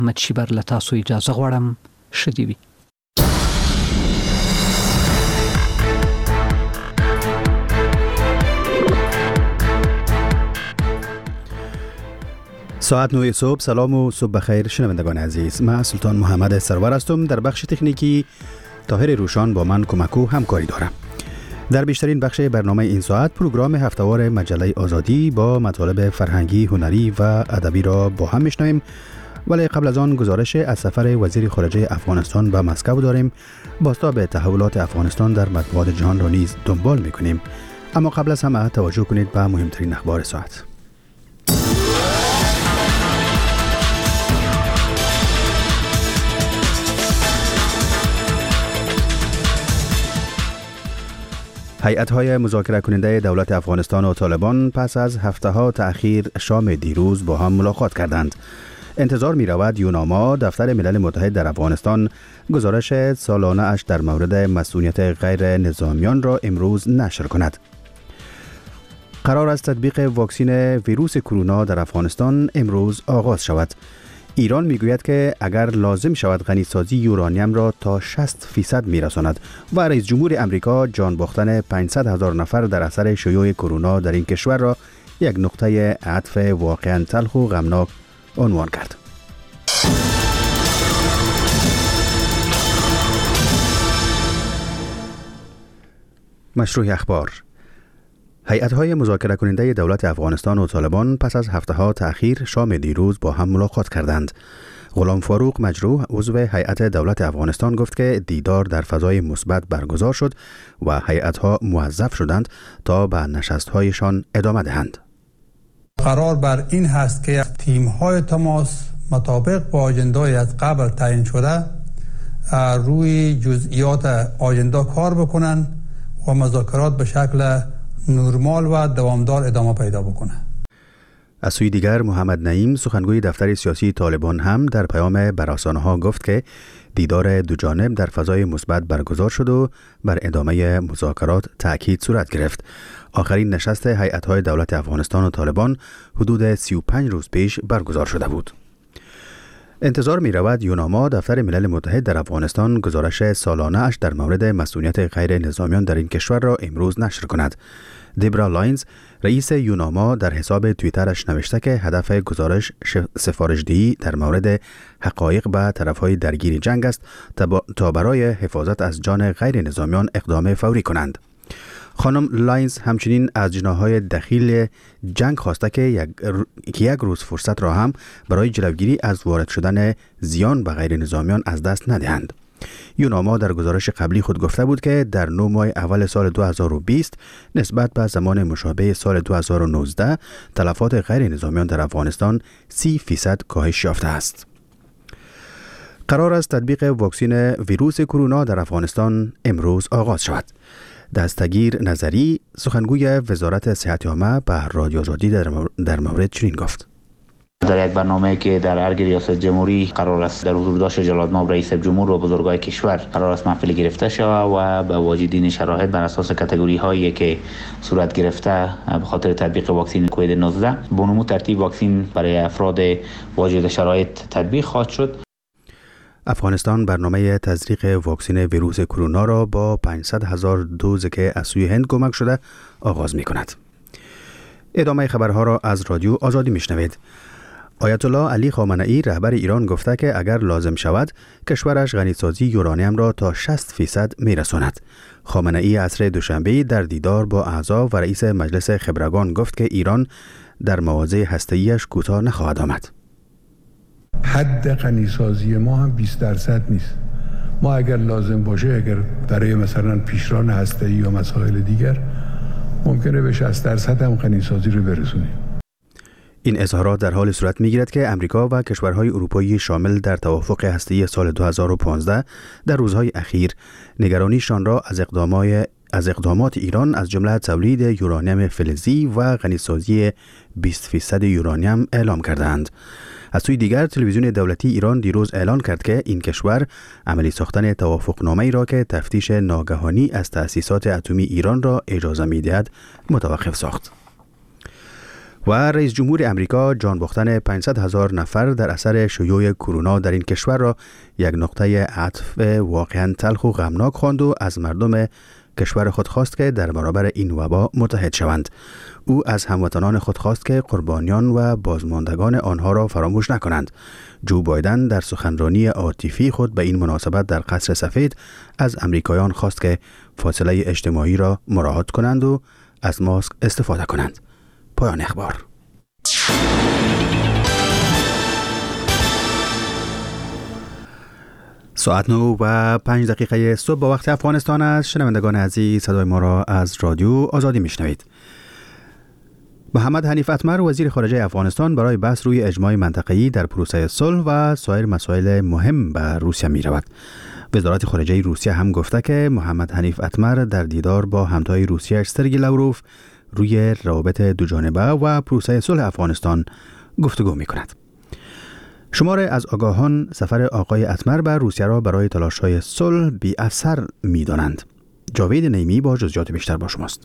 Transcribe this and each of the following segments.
مچیبر لتاسو اجازه غواړم شدی وی. ساعت 9 صبح. سلام و صبح بخیر شنوندگان عزیز. من سلطان محمد سرور هستم. در بخش تکنیکی طاهر روشان با من کمک و همکاری دارم. در بیشترین بخش برنامه این ساعت پروگرام هفتهوار مجله آزادی با مطالب فرهنگی، هنری و ادبی را با هم میشنویم، ولی قبل از آن گزارش از سفر وزیر خارجه افغانستان به مسکو داریم. بازتاب تحولات افغانستان در مطبوعات جهان را نیز دنبال میکنیم. اما قبل از همه توجه کنید به مهمترین اخبار ساعت. هیئت‌های مذاکره کننده دولت افغانستان و طالبان پس از هفته‌ها تأخیر شام دیروز با هم ملاقات کردند. انتظار می‌رود یوناما دفتر ملل متحد در افغانستان گزارش سالانه اش در مورد مسئولیت غیر نظامیان را امروز نشر کند. قرار است تطبیق واکسن ویروس کرونا در افغانستان امروز آغاز شود. ایران میگوید که اگر لازم شود غنیسازی یورانیم را تا 60% میرساند و رئیس جمهور امریکا جان باختن 500,000 نفر در اثر شیوع کرونا در این کشور را یک نقطه عطف واقعا تلخ و غمناک عنوان کرد. مشروع اخبار. هیئت‌های مذاکره کننده دولت افغانستان و طالبان پس از هفته‌ها تأخیر شام دیروز با هم ملاقات کردند. غلام فاروق مجروح عضو هیئت دولت افغانستان گفت که دیدار در فضای مثبت برگزار شد و هیئت‌ها موظف شدند تا به نشست‌هایشان ادامه دهند. قرار بر این هست که تیم‌های تماس مطابق با آژنده‌ای از قبل تعیین شده روی جزئیات آژنده کار بکنند و مذاکرات به شکل نرمال و دوامدار ادامه پیدا بکنه. از سوی دیگر محمد نعیم سخنگوی دفتر سیاسی طالبان هم در پیام بر رسانه‌ها گفت که دیدار دو جانب در فضای مثبت برگزار شد و بر ادامه مذاکرات تأکید صورت گرفت. آخرین نشست هیئت‌های دولت افغانستان و طالبان حدود 35 روز پیش برگزار شده بود. انتظار می رود یوناما دفتر ملل متحد در افغانستان گزارش سالانه اش در مورد مسئولیت غیر نظامیان در این کشور را امروز نشر کند. دیبرا لاینز رئیس یوناما در حساب توییترش نوشته که هدف گزارش سفارشدهی در مورد حقایق به طرفهای درگیر جنگ است تا برای حفاظت از جان غیر نظامیان اقدام فوری کنند. خانم لاینز همچنین از جناح‌های دخیل جنگ خواسته که یک روز فرصت را هم برای جلوگیری از وارد شدن زیان به غیر نظامیان از دست ندهند. یوناما در گزارش قبلی خود گفته بود که در 9 ماه اول سال 2020 نسبت به زمان مشابه سال 2019 تلفات غیر نظامیان در افغانستان 30% کاهش یافته است. قرار است تطبیق واکسن ویروس کرونا در افغانستان امروز آغاز شود. دستگیر نظری سخنگوی وزارت صحت عامه به رادیو آزادی در مورد چنین گفت: در یک برنامه که در ارگ ریاست جمهوری قرار است در حضور داشت جلال‌مآب رئیس جمهور و بزرگان کشور قرار است محفل گرفته شود و به واجدین شرایط بر اساس کاتگوری هایی که صورت گرفته به خاطر تطبیق واکسن کووید 19 به نمو ترتیب واکسن برای افراد واجد شرایط تطبیق خواهد شد. افغانستان برنامه تزریق واکسن ویروس کرونا را با 500,000 دوز که از سوی هند کمک شده آغاز می کند. ادامه خبرها را از رادیو آزادی می شنوید. آیت الله علی خامنه‌ای رهبر ایران گفته که اگر لازم شود کشورش غنیسازی یورانیم را تا 60% می رساند. خامنه‌ای عصر دوشنبه در دیدار با اعضا و رئیس مجلس خبرگان گفت که ایران در مواضع هسته‌ایش کوتاه نخواهد آمد. حد غنیسازی ما هم 20% نیست. ما اگر لازم باشه، اگر برای مثلا پیشران هسته‌ای یا مسائل دیگر ممکنه به 60% هم غنیسازی رو برسونیم. این اظهارات در حال صورت می‌گیرد که امریکا و کشورهای اروپایی شامل در توافق هسته‌ای سال 2015 در روزهای اخیر نگرانیشان را از اقدامات ایران از جمله تولید یورانیم فلزی و غنیسازی 20% یورانیم اعلام کردند. از سوی دیگر تلویزیون دولتی ایران دیروز اعلان کرد که این کشور عملی ساختن توافقنامه‌ای را که تفتیش ناگهانی از تأسیسات اتمی ایران را اجازه می‌دهد متوقف ساخت. و رئیس جمهور امریکا جان باختن 500,000 نفر در اثر شیوع کرونا در این کشور را یک نقطه عطف واقعا تلخ و غمناک خواند و از مردم کشور خود خواست که در برابر این وبا متحد شوند. او از هموطنان خود خواست که قربانیان و بازماندگان آنها را فراموش نکنند. جو بایدن در سخنرانی عاطفی خود به این مناسبت در قصر سفید از امریکایان خواست که فاصله اجتماعی را مراعات کنند و از ماسک استفاده کنند. پایان اخبار. ساعت 9:05 صبح با وقت افغانستان است. شنوندگان عزیز، صدای ما را از رادیو آزادی میشنوید. محمد حنیف اتمر وزیر خارجه افغانستان برای بحث روی اجماع منطقه‌ای در پروسه صلح و سایر مسائل مهم به روسیه می رود. وزارت خارجه روسیه هم گفته که محمد حنیف اتمر در دیدار با همتای روسیه سرگئی لاوروف روی روابط دوجانبه و پروسه صلح افغانستان گفتگو می کند. شماره از آگاهان سفر آقای اتمر به روسیه را برای تلاش‌های صلح بی اثر می دانند. جاوید نیمی با جزئیات بیشتر با شماست.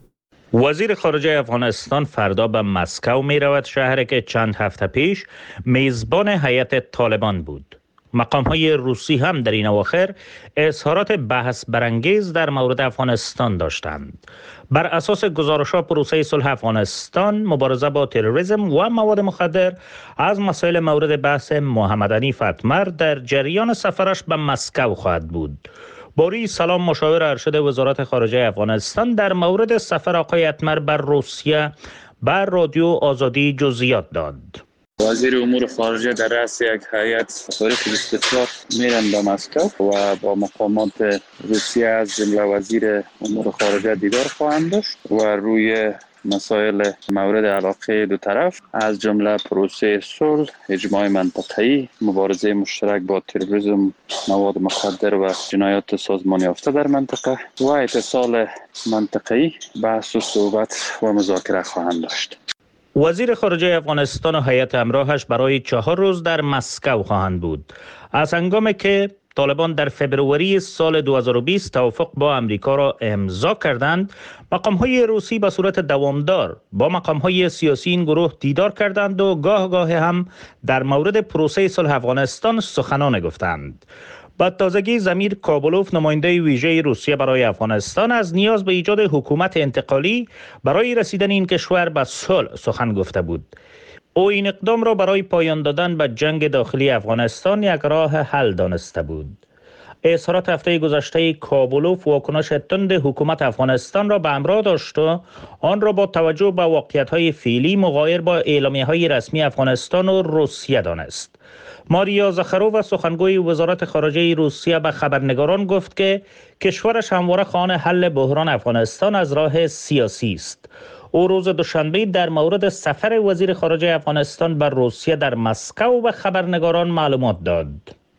وزیر خارجه افغانستان فردا به مسکو می رود، شهری که چند هفته پیش میزبان هیئت طالبان بود. مقام‌های روسی هم در این اواخر اظهارات بحث برانگیز در مورد افغانستان داشتند. بر اساس گزارش‌ها پروسه صلح افغانستان، مبارزه با تروریسم و مواد مخدر از مسائل مورد بحث محمد حنیف اتمر در جریان سفرش به مسکو خواهد بود. باری سلام، مشاور ارشد وزارت خارجه افغانستان، در مورد سفر آقای اتمر بر روسیه بر رادیو آزادی جزئیات داد. وزیر امور خارجه در رأس یک هیئت تاریخ 24 میرن به مسکو و با مقامات روسیه از جمله وزیر امور خارجه دیدار خواهند داشت و روی مسائل مورد علاقه دو طرف از جمله پروسه صلح، اجماع منطقه‌ای، مبارزه مشترک با تروریسم، مواد مخدر و جنایات سازمان یافته در منطقه و اتصال منطقه‌ای بحث و صحبت و مذاکره خواهند داشت. وزیر خارجه افغانستان و هیئت همراهش برای 4 روز در مسکو خواهند بود. از هنگامی که طالبان در فبروری سال 2020 توافق با امریکا را امضا کردند، مقام‌های روسی به صورت دوامدار با مقام‌های سیاسی این گروه دیدار کردند و گاه هم در مورد پروسه صلح افغانستان سخنان گفتند. با تازگی زمیر کابلوف، نماینده ویژه روسیه برای افغانستان، از نیاز به ایجاد حکومت انتقالی برای رسیدن این کشور به صلح سخن گفته بود. او این اقدام را برای پایان دادن به جنگ داخلی افغانستان یک راه حل دانسته بود. اظهارات هفته گذشته کابلوف واکنش تند حکومت افغانستان را به همراه داشت و آن را با توجه به واقعیت‌های فعلی مغایر با اعلامیه‌های رسمی افغانستان و روسیه دانست. ماریا زخروف، سخنگوی وزارت خارجه روسیه، به خبرنگاران گفت که کشورش همواره خواهان حل بحران افغانستان از راه سیاسی است. او روز دوشنبه در مورد سفر وزیر خارجه افغانستان به روسیه در مسکو به خبرنگاران معلومات داد.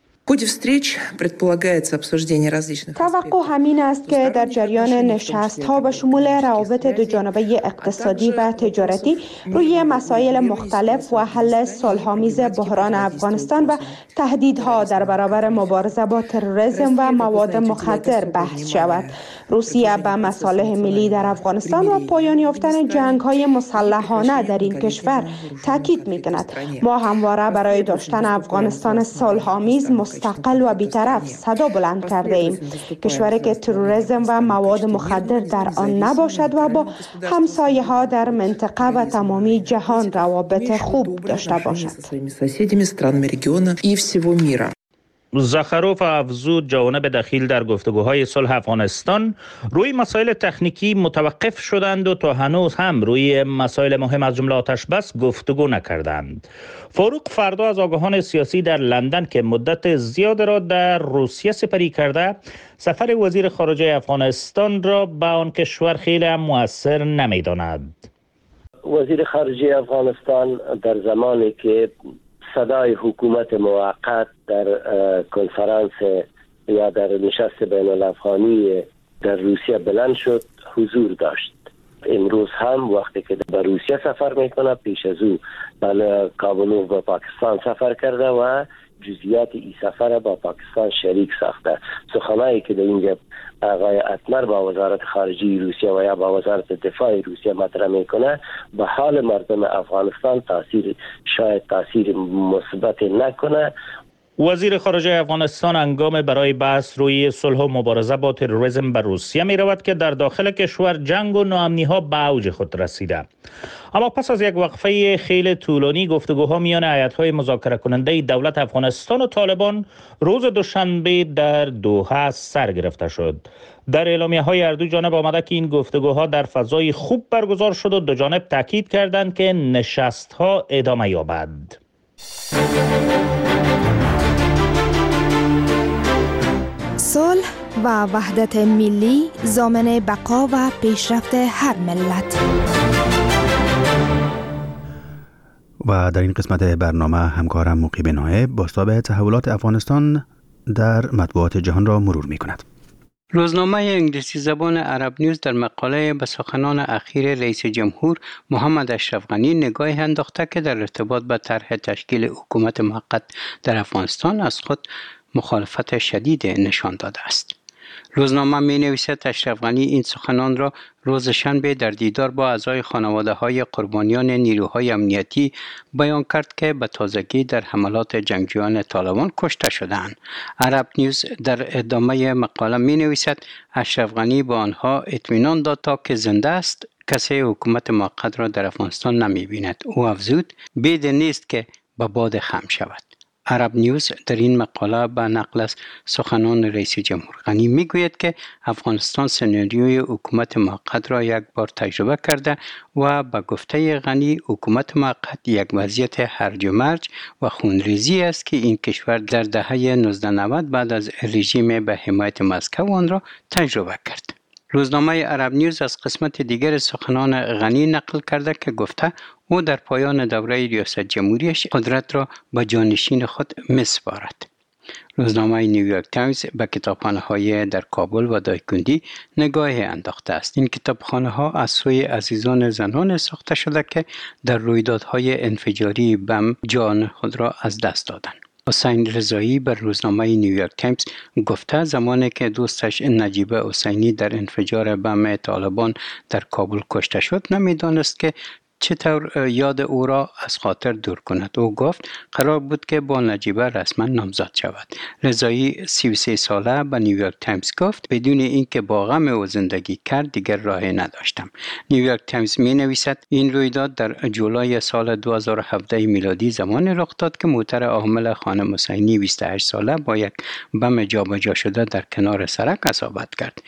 توقع همین است که در جریان نشست‌ها به شمول روابط دوجانبه اقتصادی و تجارتی روی مسائل مختلف و حل صلح‌آمیز بحران افغانستان و تهدیدها در برابر مبارزه با تروریسم و مواد مخدر بحث شود. روسیه به مصالح ملی در افغانستان و پایان یافتن جنگ‌های مسلحانه در این کشور تاکید می‌کند. ما همواره برای داشتن افغانستان صلح‌آمیز، مستقل و بی‌طرف صدا بلند کرده ایم. کشوری که تروریسم و مواد مخدر در آن نباشد و با همسایه‌ها در منطقه و تمامی جهان روابط خوب داشته باشد. زخروف افزود جوانب دخیل در گفتگوهای صلح افغانستان روی مسائل تکنیکی متوقف شدند و تا هنوز هم روی مسائل مهم از جمله آتش بس گفتگو نکردند. فاروق فردا از آگاهان سیاسی در لندن که مدت زیاد را در روسیه سپری کرده، سفر وزیر خارجه افغانستان را به آن کشور خیلی هم مؤثر نمی‌داند. وزیر خارجه افغانستان در زمانی که صدای حکومت موقت در کنفرانس یا در نشست بین الافغانی در روسیه بلند شد، حضور داشت. امروز هم وقتی که به روسیه سفر میکنه، پیش از او به کابل و پاکستان سفر کرده و جزئیات این سفر با پاکستان شریک ساخته. سخنانی که در اینجا آقای اتمر با وزارت خارجه روسیه و یا با وزارت دفاع روسیه مطرح میکنه به حال مردم افغانستان تاثیر مثبت نکنه. وزیر خارجه افغانستان هنگام برای بحث روی صلح و مبارزه با تروریسم به روسیه می رود که در داخل کشور جنگ و ناامنی ها به اوج خود رسیده. اما پس از یک وقفه خیلی طولانی گفتگوها میان هیئت‌های مذاکره کننده دولت افغانستان و طالبان روز دوشنبه در دوحه سر گرفته شد. در اعلامیه‌های هر دو جانب آمده که این گفتگوها در فضای خوب برگزار شد و دو جانب تاکید کردند که نشست‌ها ادامه یابد. صلح و وحدت ملی ضامن بقا و پیشرفت هر ملت. و در این قسمت برنامه همکارم مقیب نایب بازتاب تحولات افغانستان در مطبوعات جهان را مرور می کند. روزنامه انگلیسی زبان عرب نیوز در مقاله به سخنان اخیر رئیس جمهور محمد اشرف غنی نگاهی انداخته که در ارتباط به طرح تشکیل حکومت موقت در افغانستان از خود مخالفت شدید نشان داده است. روزنامه می نویسد اشرف غنی این سخنان را روز شنبه در دیدار با اعضای خانواده های قربانیان نیروهای امنیتی بیان کرد که به تازگی در حملات جنگجویان طالبان کشته شدند. عرب نیوز در ادامه مقاله می نویسد اشرف غنی با آنها اطمینان داد تا که زنده است کسی حکومت موقت را در افغانستان نمی بیند. او افزود بید نیست که به باد خم شود. عرب نیوز در این مقاله به نقل از سخنان رئیس جمهور غنی میگوید که افغانستان سناریوی حکومت موقت را یک بار تجربه کرده و به گفته غنی حکومت موقت یک وضعیت هرج و مرج و خونریزی است که این کشور در دهه 1990 بعد از رژیم به حمایت مسکو آن را تجربه کرد. روزنامه عرب نیوز از قسمت دیگر سخنان غنی نقل کرده که گفته او در پایان دوره ریاست جمهوریش قدرت را به جانشین خود می‌سپارد. روزنامه نیویورک تایمز به کتابخانه‌های در کابل و دایکندی نگاهی انداخته است. این کتابخانه‌ها از سوی عزیزان زنان ساخته شده که در رویدادهای انفجاری بم جان خود را از دست دادند. حسین رضایی بر روزنامه نیویورک تایمز گفته زمانی که دوستش نجیبه حسینی در انفجار بم طالبان در کابل کشته شد نمی‌دانست که چطور یاد او را از خاطر دور کند. او گفت قرار بود که با نجیبه رسما نامزد شود. رضایی 33 ساله به نیویورک تایمز گفت بدون اینکه با غم او زندگی کرد دیگر راهی نداشتم. نیویورک تایمز می نویسد این رویداد در جولای سال 2017 میلادی زمانی رخ داد که موتر حامل خانم حسینی 28 ساله با یک بم جابجا شده در کنار سرک اصابت کرد.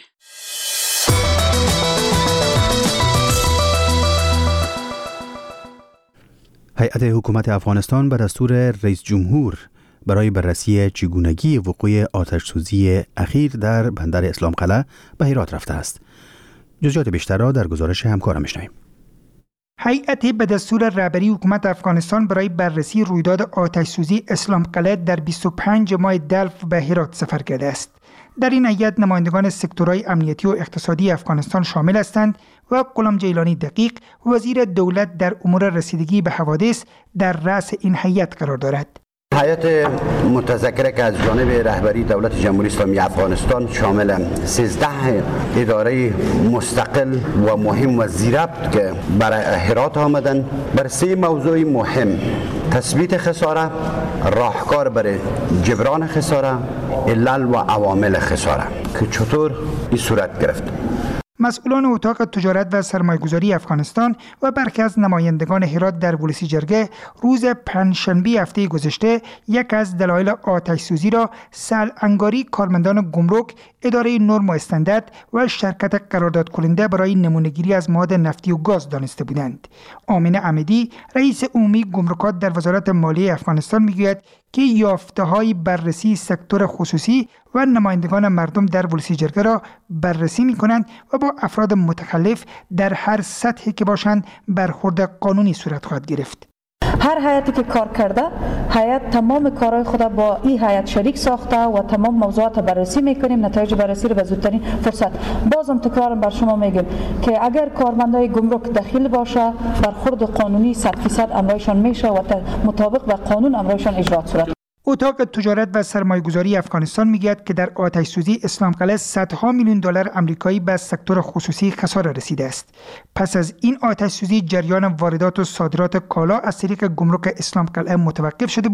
هیئت حکومت افغانستان به دستور رئیس جمهور برای بررسی چگونگی وقوع آتش‌سوزی اخیر در بندر اسلام قلعه به هرات رفته است. جزئیات بیشتر را در گزارش همکارم می‌شنویم. هیئت به دستور رهبری حکومت افغانستان برای بررسی رویداد آتش‌سوزی اسلام قلعه در 25 ماه دلف به هرات سفر کرده است. در این هیئت نمایندگان سکتورهای امنیتی و اقتصادی افغانستان شامل هستند و غلام جیلانی دقیق وزیر دولت در امور رسیدگی به حوادث در رأس این هیئت قرار دارد. هیئت متذکره که از جانب رهبری دولت جمهوری اسلامی افغانستان شامل 13 اداره مستقل و مهم و ذی‌ربط که برای هرات آمدن بر 3 موضوع مهم: تثبیت خساره، راهکار برای جبران خساره، علل و عوامل خساره که چطور این صورت گرفت. مسئولان اتاق تجارت و سرمایه‌گذاری افغانستان و برخی از نمایندگان هرات در ولسی جرگه روز پنجشنبه هفته گذشته یک از دلایل آتش‌سوزی را سه‌ل‌انگاری کارمندان گمرک، اداره نرم و استاندارد و شرکت قرارداد کننده برای نمونه‌گیری از مواد نفتی و گاز دانسته بودند. آمین احمدی رئیس عمومی گمرکات در وزارت مالیه افغانستان میگوید که یافته‌های بررسی سکتور خصوصی و نمایندگان مردم در ولسی جرگه را بررسی می‌کنند و با افراد متخلف در هر سطحی که باشند برخورد قانونی صورت خواهد گرفت. هر هیئتی که کار کرده، هیئت تمام کارهای خود با این هیئت شریک ساخته و تمام موضوعات بررسی میکنیم. نتایج بررسی رو به زودترین فرصت. بازم تکرارم بر شما میگم که اگر کارمندای گمرک دخیل باشه برخورد قانونی 100% امرایشان میشه و مطابق با قانون امرایشان اجرات صورت. اتاق تجارت و سرمایه‌گذاری افغانستان میگوید که در آتش سوزی اسلام قلعه صدها میلیون دلار آمریکایی به سکتور خصوصی خسارت رسیده است. پس از این آتش سوزی جریان واردات و صادرات کالا از طریق گمرک اسلام قلعه متوقف شده